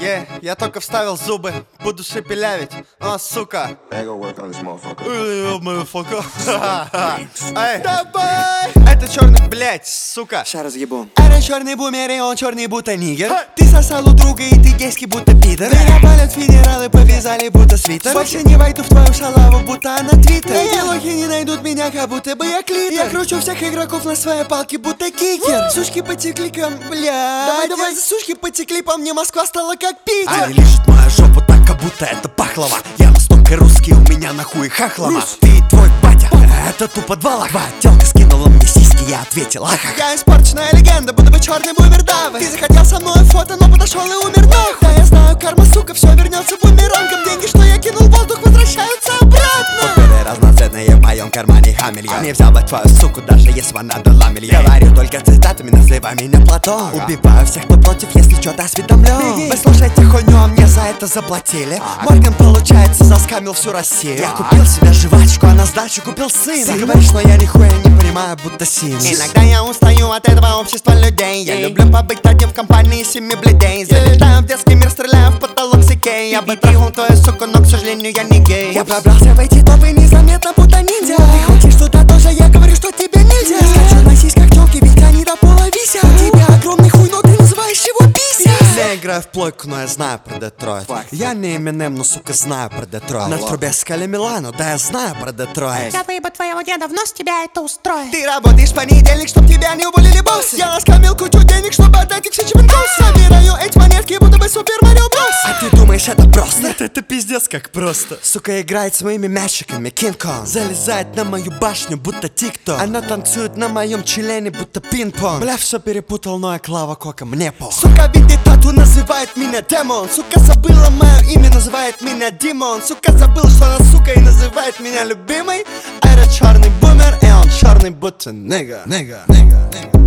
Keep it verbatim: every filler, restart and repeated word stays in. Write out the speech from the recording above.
Yeah, я только вставил зубы, буду шепелявить. О, сука. Эй, давай! Это черный, блять, сука. Ща разъебу. Это черный бумер, и он черный будто нигер. Ты сосал у друга, и ты гейский будто пидор. Меня палят федералы, повязали будто свитер. Больше не войду в твою шалаву, будто она твиттер. Эти лохи не найдут меня, как будто бы я клитер. Я кручу всех игроков на своей палке, будто кикер. Сучки потекли ко мне, блядь. Давай, давай, сучки потекли по мне, Москва стала как Питер. Они лижут мою жопу так, как будто это пахлава. Я настолько русский, у меня нахуй хахлама. Ты твой батя, это тупо два лоха. Телка скинула мне сиськи, я ответил ахах. Я испорченная легенда, будто бы черный бумер давы. Ты захотел со мной фото, но подошел и умер нахуй. Да я знаю, карма, сука, все вернется бумерангом. Деньги, что я кинул в воздух, возвращаются обратно. Пупыры разноцветные в моем кармане хамелья. Не взял бы твою суку, даже если она дала миллион. Говорю только цитатами, называй меня Платон. Убиваю всех, кто против, если что-то осведомлен. Вы слушайте хуйню, а мне за это заплатили. Морган, получается, заскамил всю Россию. Я купил себе жвачку, а на сдачу купил сына. Ты говоришь, но я нихуя не понимаю, будто син. Иногда я устаю от этого общества людей. Я люблю побыть одним в компании семи бледей. Залетаю в детский мир, стреляю в потолок с Икеей. Я бы трахнул твою суку, но, к сожалению, я не гей. Я пробрался в эти топы незаметно, будто ниндзя. Ты хочешь туда тоже, я говорю, что тебе нельзя. Я скачу на сиськах тёлки, ведь они до пола висят. У тебя огромный хуй, но ты называешь его пися. Я играю в плойку, но я знаю про Детройт. Я не Эминем, но, сука, знаю про Детройт. На трубе Скали Милану, да я знаю про Детройт. Я выебу твоего деда, в нос тебя это устроит. Ты работаешь в понедельник, чтоб тебя не уволили боссы. Я наскамил кучу денег, чтобы отдать их все чемпионцы. Собираю эти монетки, будто бы Супер Марио Брос. А ты думаешь, это просто? Нет, это пиздец как просто. Сука играет с моими мячиками, Кинг-Конг. Залезает на мою башню, будто тик-ток. Она танцует на моем члене, будто пинг-понг. Бля, все перепутал, но я Клава Кока, мне пох. Сука видит тату, называет меня демон. Сука забыла мое имя, называет меня Димон. Сука забыла, что она сука и называет меня любимой. А это черный бумер, и он черный будто нига, нига, нига, нига.